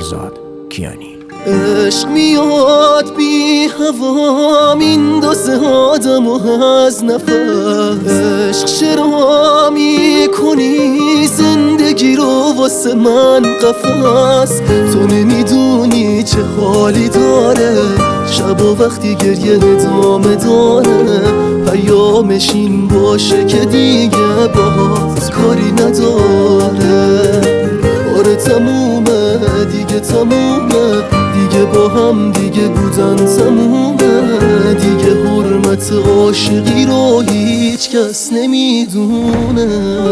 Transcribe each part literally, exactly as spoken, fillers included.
مهرزاد کیانی. عشق میاد بی هوا میندازه آدمو از نفس، عشق چرا میکنی زندگی رو واسه من قفس؟ تو نمیدونی چه حالی داره شب و وقتی گریه ادامه داره، پیامش این باشه که دیگه باز کاری نداره. آره تمومه دیگه، تمومه دیگه، با هم دیگه بودن تمومه دیگه، حرمت عاشقی رو هیچ کس نمیدونه.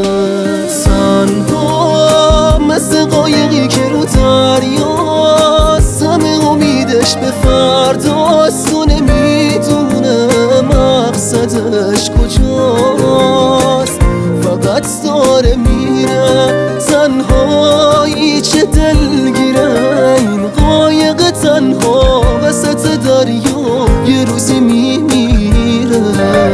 تنها مثل قایقی که رو دریاست، همه امیدش به فرداست و نمیدونه مقصدش کجاست، فقط داره میره تنهایی چه دلگیره این قایق تنها وسط دریا یه روزی میمیره.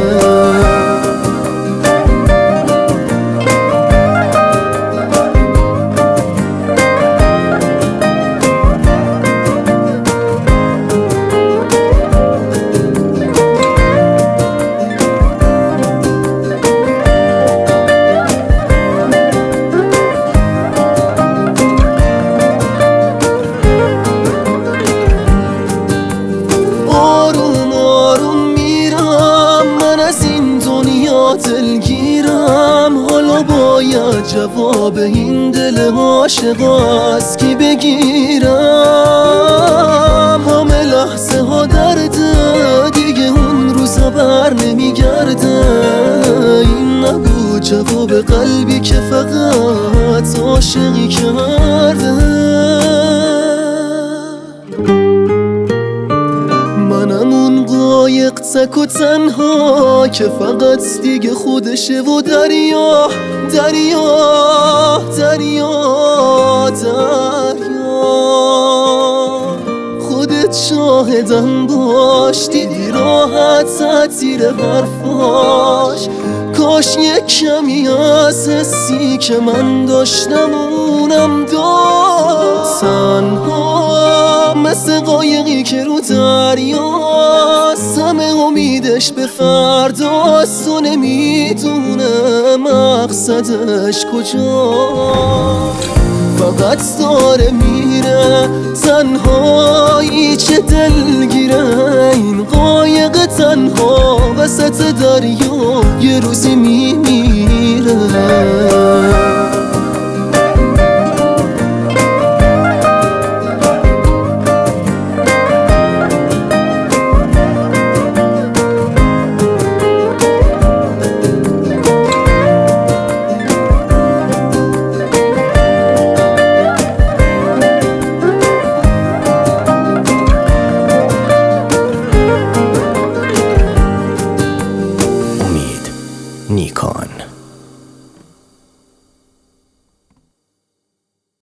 دلگیرم حالا باید جواب این دل عاشق از کی بگیرم؟ همه لحظه ها درده دیگه، اون روزا بر نمیگرده. این نبود جواب قلبی که فقط عاشقی کرده. منم اون قایق تک و تنها که فقط دیگه خودشه و دریا دریا دریا دریا. خودت شاهدم باش، دیدی راحت تیر حرفاش. کاش یک کمی از حسی که من داشتم اونم داشت. تنها مثل قایقی که رو دریاست، همه امیدش به فرداست و نمیدونه مقصدش کجاست، فقط داره میره تنهایی چه دلگیره این قایق تنها وسط دریا یه روزی میمیره.